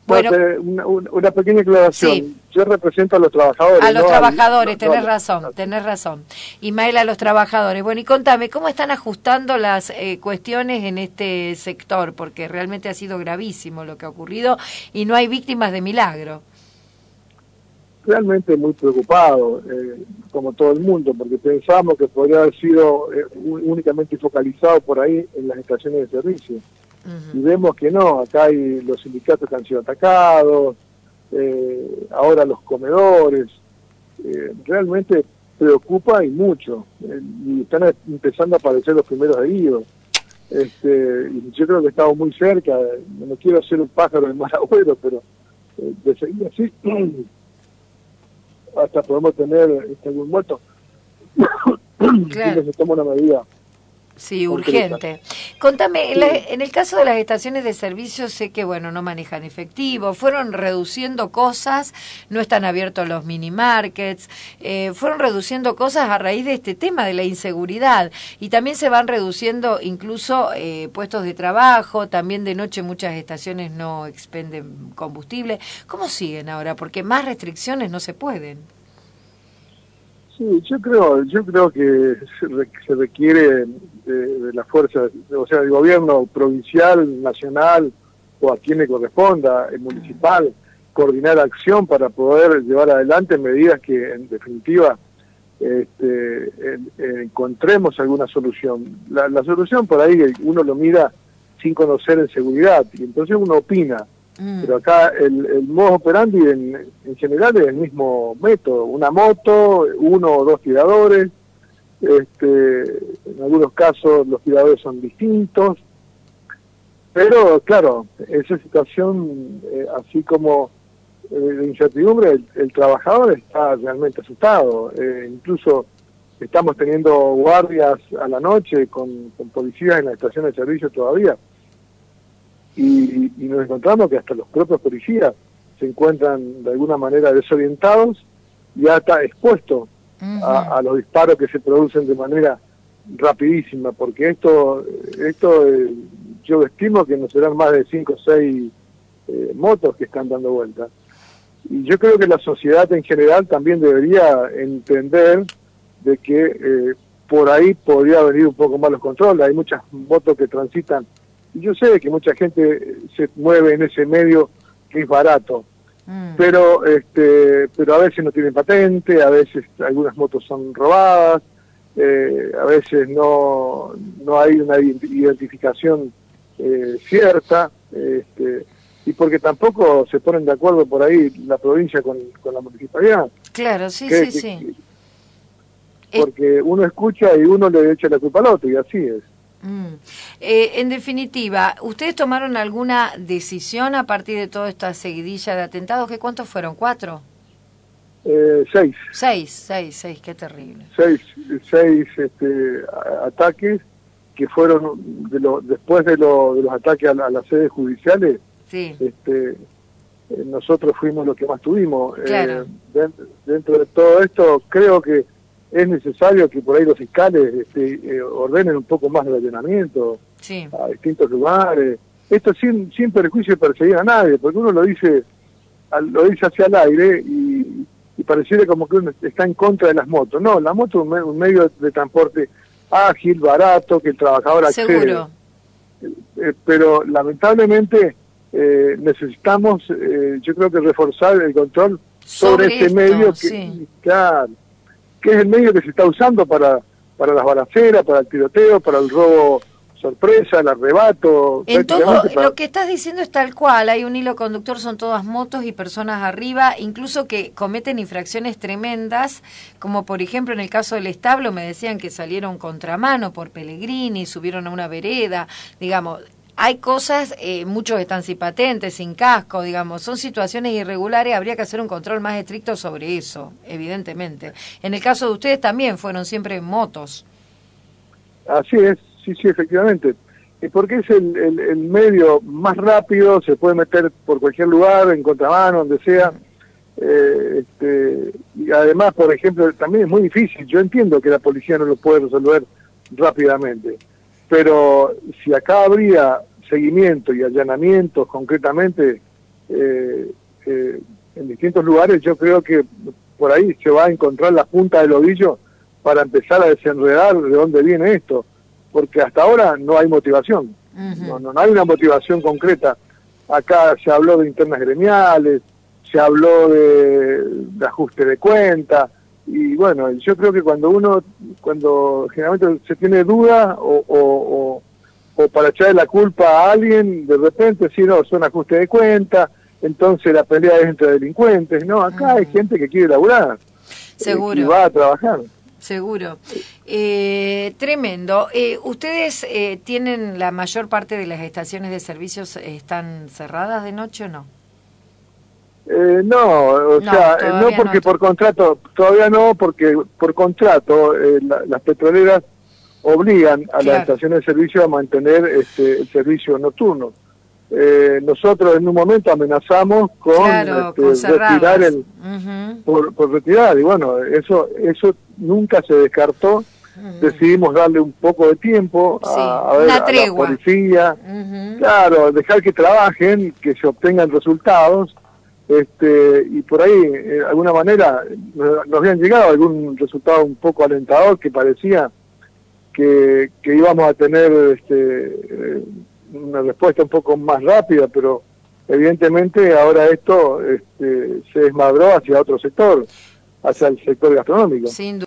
Bueno, una pequeña aclaración. Sí. Yo represento a los trabajadores. A los no trabajadores, no, tenés razón. Ismael, a los trabajadores. Bueno, y contame, ¿cómo están ajustando las cuestiones en este sector? Porque realmente ha sido gravísimo lo que ha ocurrido y no hay víctimas de milagro. Realmente muy preocupado, como todo el mundo, porque pensamos que podría haber sido únicamente focalizado por ahí en las estaciones de servicio. Y vemos que no, acá hay los sindicatos que han sido atacados, ahora los comedores, realmente preocupa y mucho, y están empezando a aparecer los primeros heridos. Y yo creo que estamos muy cerca, no quiero ser un pájaro de mal agüero, pero de seguir así, hasta podemos tener algún muerto. Claro. Si se toma una medida. Sí, urgente. Contame, en el caso de las estaciones de servicio sé que, bueno, no manejan efectivo, fueron reduciendo cosas, no están abiertos los mini markets, fueron reduciendo cosas a raíz de este tema de la inseguridad y también se van reduciendo incluso puestos de trabajo, también de noche muchas estaciones no expenden combustible. ¿Cómo siguen ahora? Porque más restricciones no se pueden. Sí, yo creo que se requiere de la fuerza, o sea, del gobierno provincial, nacional, o a quien le corresponda, el municipal, coordinar acción para poder llevar adelante medidas que, en definitiva, encontremos alguna solución. La solución por ahí uno lo mira sin conocer en seguridad, y entonces uno opina. Pero acá el modo operandi en general es el mismo método, una moto, uno o dos tiradores, en algunos casos los tiradores son distintos, pero claro, esa situación así como de incertidumbre, el trabajador está realmente asustado, incluso estamos teniendo guardias a la noche con policías en la estación de servicio todavía. Y nos encontramos que hasta los propios policías se encuentran de alguna manera desorientados y hasta expuestos a los disparos que se producen de manera rapidísima, porque esto yo estimo que no serán más de 5 o 6 motos que están dando vueltas. Y yo creo que la sociedad en general también debería entender de que por ahí podría venir un poco más los controles. Hay muchas motos que transitan. Y yo sé que mucha gente se mueve en ese medio que es barato, pero a veces no tienen patente, a veces algunas motos son robadas, a veces no hay una identificación cierta, y porque tampoco se ponen de acuerdo por ahí la provincia con la municipalidad. Claro, sí. Porque uno escucha y uno le echa la culpa al otro, y así es. En definitiva, ¿ustedes tomaron alguna decisión a partir de toda esta seguidilla de atentados? ¿Qué cuántos fueron? ¿4? 6. 6, qué terrible. 6 ataques que fueron después de los ataques a las sedes judiciales. Sí. Nosotros fuimos los que más tuvimos. Claro. Dentro de todo esto, creo que es necesario que por ahí los fiscales ordenen un poco más de allanamiento a distintos lugares. Esto sin perjuicio de perseguir a nadie, porque uno lo dice hacia el aire y pareciera como que uno está en contra de las motos. No, la moto es un medio de transporte ágil, barato, que el trabajador accede. Seguro. Pero lamentablemente necesitamos, yo creo que reforzar el control sobre este esto, medio que es el medio que se está usando para las balaceras, para el tiroteo, para el robo sorpresa, el arrebato. En todo lo que estás diciendo es tal cual, hay un hilo conductor, son todas motos y personas arriba, incluso que cometen infracciones tremendas, como por ejemplo en el caso del establo me decían que salieron contramano por Pellegrini, subieron a una vereda, digamos. Hay cosas, muchos están sin patentes, sin casco, digamos, son situaciones irregulares, habría que hacer un control más estricto sobre eso, evidentemente. En el caso de ustedes también fueron siempre motos. Así es, sí, efectivamente. Porque es el medio más rápido, se puede meter por cualquier lugar, en contramano, donde sea. Y además, por ejemplo, también es muy difícil. Yo entiendo que la policía no lo puede resolver rápidamente. Pero si acá habría seguimiento y allanamientos concretamente, en distintos lugares, yo creo que por ahí se va a encontrar la punta del ovillo para empezar a desenredar de dónde viene esto, porque hasta ahora no hay motivación, no hay una motivación concreta. Acá se habló de internas gremiales, se habló de ajuste de cuenta, y bueno, yo creo que cuando generalmente se tiene duda o para echarle la culpa a alguien, de repente, si no, son ajustes de cuenta, entonces la pelea es entre delincuentes. No, acá hay gente que quiere laburar. Seguro. Y va a trabajar. Seguro. Tremendo. ¿Ustedes tienen la mayor parte de las estaciones de servicios están cerradas de noche o no? No, no porque por contrato, todavía no, porque por contrato las petroleras obligan a las estaciones de servicio a mantener el servicio nocturno. Nosotros en un momento amenazamos con retirar por retirar, y bueno, eso nunca se descartó. Decidimos darle un poco de tiempo a la policía, claro, dejar que trabajen, que se obtengan resultados, y por ahí, de alguna manera, nos habían llegado algún resultado un poco alentador que parecía que íbamos a tener una respuesta un poco más rápida, pero evidentemente ahora esto se desmadró hacia otro sector, hacia el sector gastronómico. Sin duda.